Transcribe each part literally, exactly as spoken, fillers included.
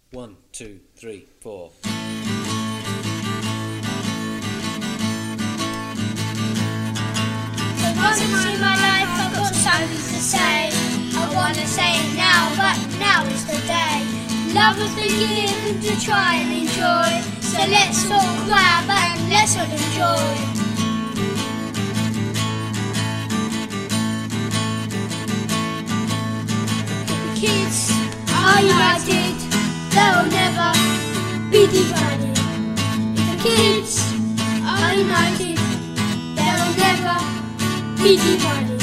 One, two, three, four. Once in my life I've got something to say. I wanna say it now, but now is the day. Love has been given to try and enjoy, so let's all grab and let's all enjoy. The kids are united, they'll never be divided. If the kids are united, they'll never be divided.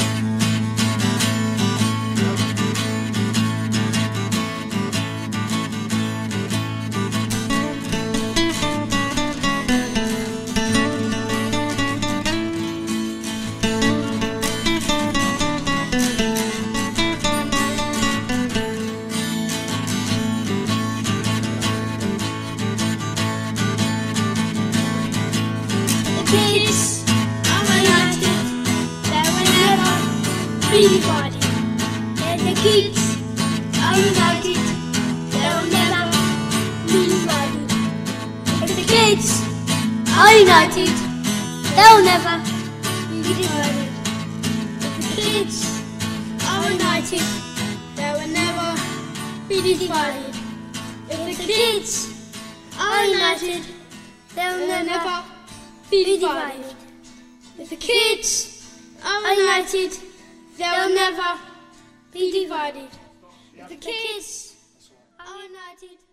Kids are united, they will never be divided. And the kids are united, they will never be divided. If the kids are united, they will never be divided. If the kids are united, they will never be divided. If the kids are united, they will never be divided. If the kids are united, they'll never be divided. If the kids are united,